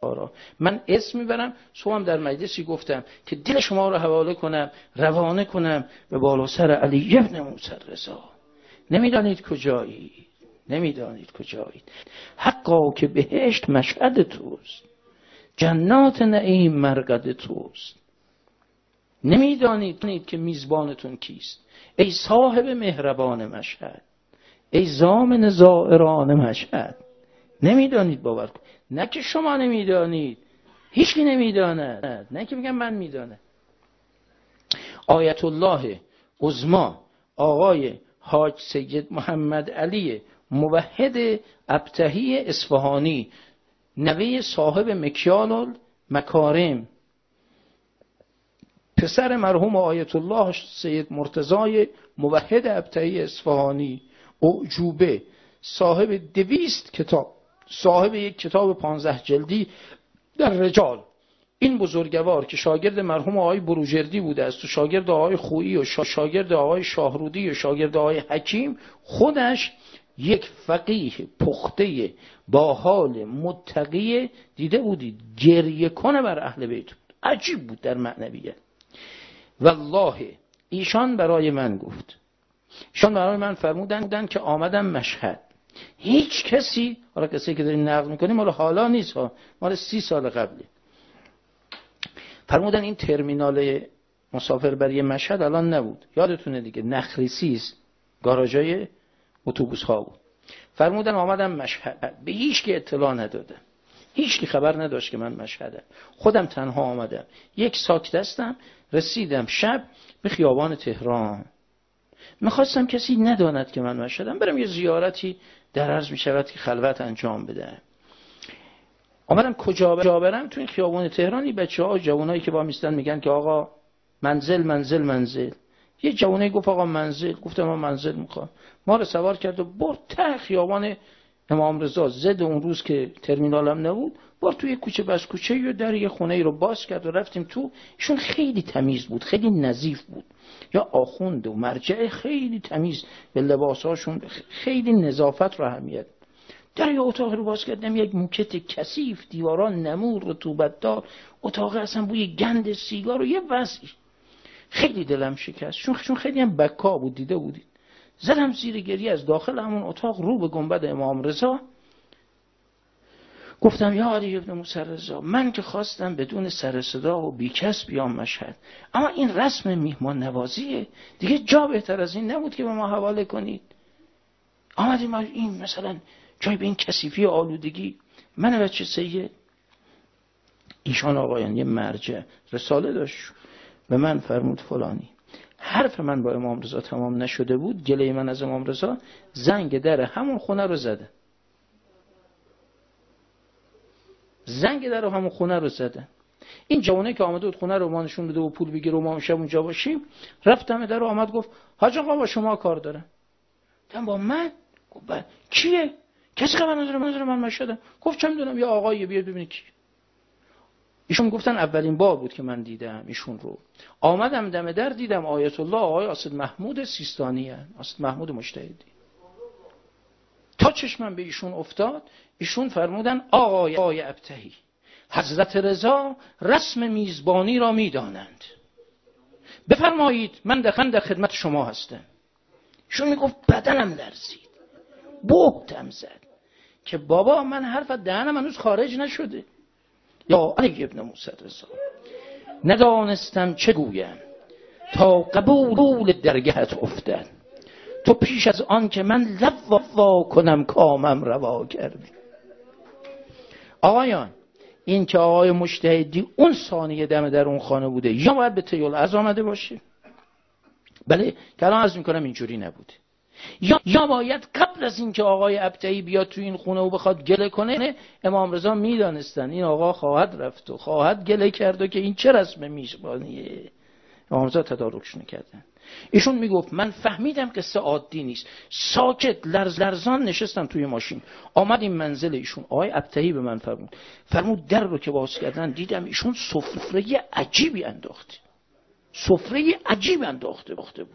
من اسم میبرم. صبحم در مجلسی گفتم که دل شما رو حواله کنم، روانه کنم به بالا سر علی ابن موسی رضا. نمیدانید کجایید. حقا که بهشت مشهد توست، جنات نعیم مرقد توست. نمیدانید که میزبانتون کیست؟ ای صاحب مهربان مشهد، ای ضامن زائران مشهد. نمیدانید، باور کن. نه که شما نمیدانید، هیچکی نمیداند، نه که میگم من میدانم. آیت الله عظما آقای حاج سید محمد علی موحد ابتهی اصفهانی، نوه صاحب مکیال المکارم، پسر مرحوم آیت الله سید مرتضای موحد ابتهی اصفهانی، اعجوبه، صاحب 200 کتاب، صاحب یک کتاب 15 جلدی در رجال. این بزرگوار که شاگرد مرحوم آقای بروجردی بوده است و شاگرد آقای خویی و شاگرد آقای شاهرودی و شاگرد آقای حکیم، خودش یک فقیه پخته با حال متقی دیده بودید گریه کنه بر اهل بیت بود. عجیب بود در معنویت. والله ایشان برای من گفت، ایشان برای من فرمودن که آمدم مشهد، هیچ کسی، حالا کسی که داریم نقل میکنیم حالا نیست ها، مال 30 سال قبلی، فرمودن این ترمینال مسافربری مشهد الان نبود، یادتونه دیگه، نخریسی است، گاراژای اتوبوس ها بود. فرمودن آمدم مشهد، به هیچ کی اطلاع ندادم، هیچ کی خبر نداشت که من مشهدم، خودم تنها آمدم، یک ساک دستم، رسیدم شب به خیابان تهران. میخواستم کسی نداند که من مشهدم، برم یه زیارتی در عرض میشود که خلوت انجام بدم. آمدم کجا برم؟ تو این خیابان تهرانی بچه‌ها جوانایی که با میستن میگن که آقا منزل. یه جوانی گفت آقا منزل. گفتم من منزل میخوام. ما رو سوار کرد و برد ته خیابان امام رضا، ضد اون روز که ترمینالم نبود، برد توی کوچه بس کوچه و در یه خونه ای رو باز کرد و رفتیم تو. ایشون خیلی تمیز بود، خیلی نظیف بود، یا آخوند و مرجع خیلی تمیز، به لباساشون خیلی نظافت رو اهمیت. در یه اتاق رو باز کردم، یک موکت کثیف، دیواران نمور رطوبت دار، اتاق اصلا بوی گند سیگار و یه وضعی. خیلی دلم شکست، چون خیلی هم بکا بود، دیده بودید. زدم زیر گریه از داخل همون اتاق رو به گنبد امام رضا، گفتم یا علی ابن موسی رضا، من که خواستم بدون سر صدا و بیکس بیام مشهد، اما این رسم میهمان نوازیه دیگه، جا بهتر از این نبود که به ما حواله کنید؟ آمدیم این مثلا جای به این کثیفی آلودگی. من بچه سید، ایشان آقایان یه مرجع رساله داشت، به من فرمود فلانی. حرف من با امام رضا تمام نشده بود، گله من از امام رضا، زنگ در همون خونه رو زده. این جوانه که آمده بود خونه رو ما نشون بده و پول بگیره و ما شب اونجا باشیم، رفتم در رو، آمد گفت حاج آقا با شما کار دارم. گفتم با من؟ گفت کیه؟ کسی خبر نداره من مشهدم. گفت چه میدونم یه آقایی، بیاد ببینید کی. ایشون گفتن اولین بار بود که من دیدم ایشون رو. آمدم دم در، دیدم آیت الله آقای اسد محمود سیستانی هستند، اسد محمود مجتهدی. تا چشمم به ایشون افتاد، ایشون فرمودن آقای ابتهی، حضرت رضا رسم میزبانی را میدانند، بفرمایید من در خدمت شما هستم. ایشون میگفت بدنم لرزید، بهتم زد که بابا من حرف دهنم هنوز خارج نشده. یا علی ابن موسی رضا، ندانستم چه گویم تا قبول درگهت افتد، تو پیش از آن که من لب وا کنم کامم روا کردی. آقایان، این که آقای مجتهدی اون ثانیه دم در اون خانه بوده، یا باید به طیول عرض آمده باشه، بله که الان عرض میکنم اینجوری نبوده، یا باید قبل از این که آقای ابتهی بیاد تو این خونه و بخواد گله کنه، امام رضا میدانستن این آقا خواهد رفت و خواهد گله کرد و که این چه رسم میزبانیه. امام رضا تدارکش نکردن. ایشون میگفت من فهمیدم قصه عادی نیست، ساکت لرزان نشستم توی ماشین، آمدیم منزل ایشون. آقای ابتهی به من فرمود در رو که باز کردن، دیدم ایشون سفره عجیبی انداخته بود.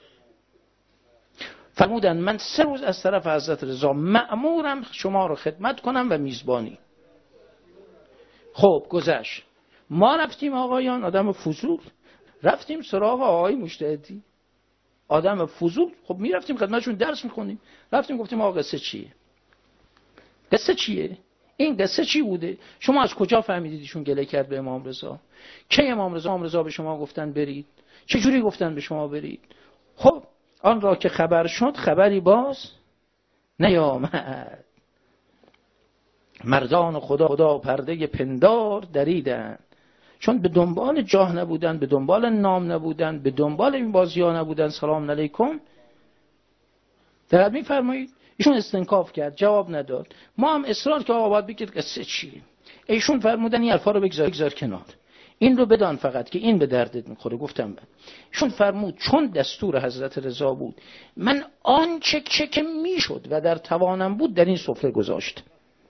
فرمودن من 3 روز از طرف حضرت رضا مأمورم شما رو خدمت کنم و میزبانی. خب گذشت. ما رفتیم آقایان، آدم فضول، رفتیم سراغ آقای مجتهدی آدم فضول. خب میرفتیم خدمتشون درس میخونیم، رفتیم گفتیم آقا قصه چیه؟ قصه چیه؟ این قصه چی بوده؟ شما از کجا فهمیدید ایشون گله کرد به امام رضا؟ کی امام رضا به شما گفتن برید؟ چه جوری گفتن به شما برید؟ خب آن را که خبر شد خبری باز نیامد. مردان خدا پرده پندار دریدن، چون به دنبال جاه نبودن، به دنبال نام نبودن، به دنبال این بازی‌ها نبودن. سلام علیکم. درست می‌فرمایید. ایشون استنکاف کرد، جواب نداد. ما هم اصرار که آقا باید بگید قصه چیه. ایشون فرمودن این حرفا رو بگذار کنار، این رو بدان فقط که این به دردت میخوره. گفتم من. ایشون فرمود چون دستور حضرت رضا بود، من آنچه که میشد و در توانم بود در این سفره گذاشت.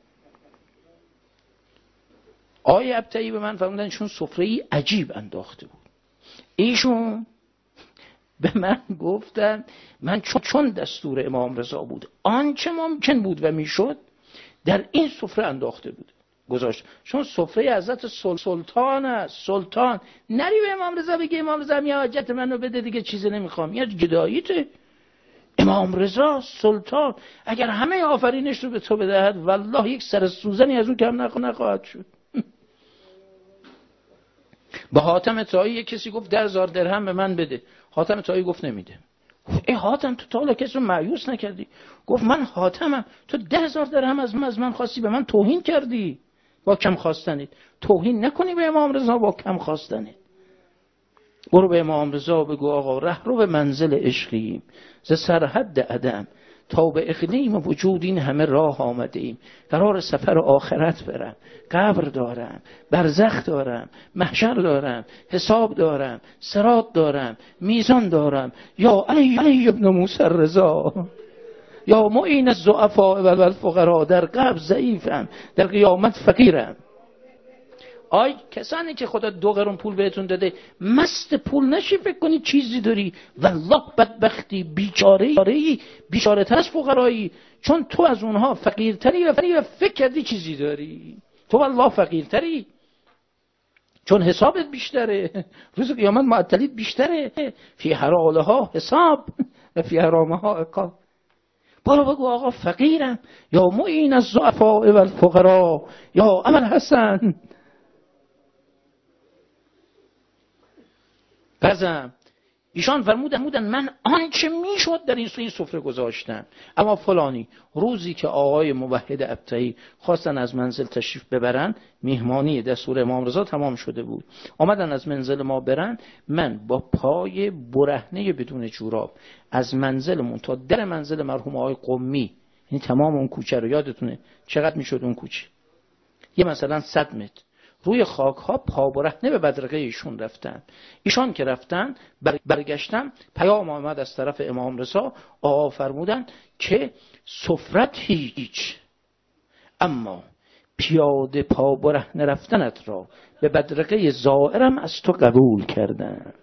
آقای ابطحی به من فرمودن چون سفره‌ای عجیب انداخته بود. ایشون به من گفتن من چون دستور امام رضا بود، آنچه ممکن بود و میشد در این سفره انداخته بود، گذاشت. چون سفره حضرت سلطان است. سلطان نری به امام رضا بگی امام رضا می حاجت منو بده دیگه، چیزی نمیخوام. یه جداییته. امام رضا سلطان اگر همه آفرینش رو به تو بدهد والله یک سر سوزنی از اون کم نخواهد شد. به حاتم طایی کسی گفت 10,000 درهم به من بده. حاتم طایی گفت نمیده. ای حاتم تو تا حالا کسی رو مایوس نکردی؟ گفت من حاتمم، تو 10,000 درهم از من خواستی، به من توهین کردی با کم خواستنید. توهین نکنی به امام رضا با کم خواستنید. برو به امام رضا بگو آقا رهرو به منزل عشقیم، ز سرحد عدم تا به اقلیم وجود این همه راه آمده ایم. قرار سفر آخرت برم، قبر دارم، برزخ دارم، محشر دارم، حساب دارم، صراط دارم، میزان دارم. یا علی ابن موسی رضا، یا معین الضعفاء و الفقراء، در قبر ضعیفم، در قیامت فقیرم. آی کسانی که خدا 2 قرون پول بهتون داده مست پول نشی فکر کنی چیزی داری. والله بدبختی بیچاره تر از فقرایی، چون تو از اونها فقیرتری و فکر کردی چیزی داری. تو والله فقیرتری، چون حسابت بیشتره، روز قیامت معطلیت بیشتره. فی حلالها حساب و فی حرامها عقاب. برو بگو آقا فقیرم، یا معین الضعفاء و الفقراء، یا ابوالحسن. بزم ایشان فرمودن من آنچه میشد در این سفره گذاشتم. اما فلانی روزی که آقای موحد ابطحی خواستن از منزل تشریف ببرن، میهمانی دستور امام رضا تمام شده بود، آمدن از منزل ما برن، من با پای برهنه بدون جوراب از منزلمون تا در منزل مرحوم آقای قمی، یعنی تمام اون کوچه رو یادتونه چقدر میشد اون کوچه؟ یه مثلا 100 متر روی خاک ها پا برهنه به بدرقه ایشون رفتن. ایشان که رفتن برگشتن، پیام آمد از طرف امام رضا، آقا فرمودن که سفرت هیچ، اما پیاده پا برهنه رفتنت را به بدرقه زائرم از تو قبول کردن.